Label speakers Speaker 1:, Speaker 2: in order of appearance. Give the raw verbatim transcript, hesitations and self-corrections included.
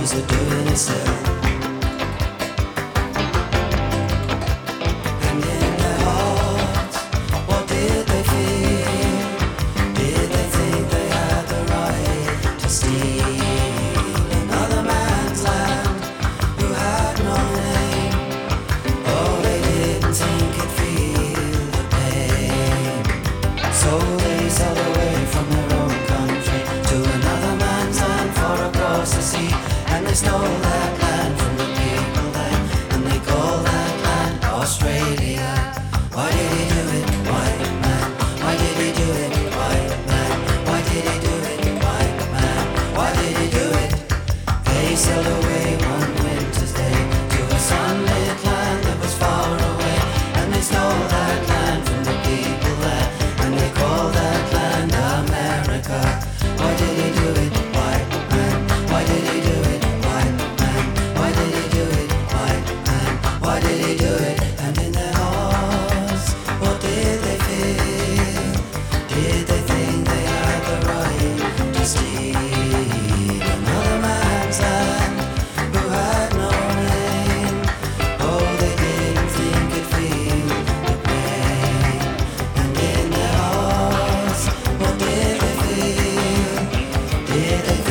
Speaker 1: those are doing it still. And in their hearts, what did they feel? Did they think they had the right to steal another man's land who had no name? Oh, they didn't think it'd feel the pain. So they sailed away from their own country to another man's land far across the sea. And they stole that land from the people there, and they call that land Australia. Why did he do it, white man? Why did he do it, white man? Why did he do it, white man? Why did he do it? They sailed away one winter's day to a sunlit land that was far away, and they stole that land from the people there, and they call that land America. Why did he do it, white man? Why did he do it, white man? Why did he do it, white man? Why did he do it? And in their hearts, what did they feel? Did they think they had the right to steal another man's land who had no name? Oh, they didn't think it'd feel the pain. And in their hearts, what did they feel? Did they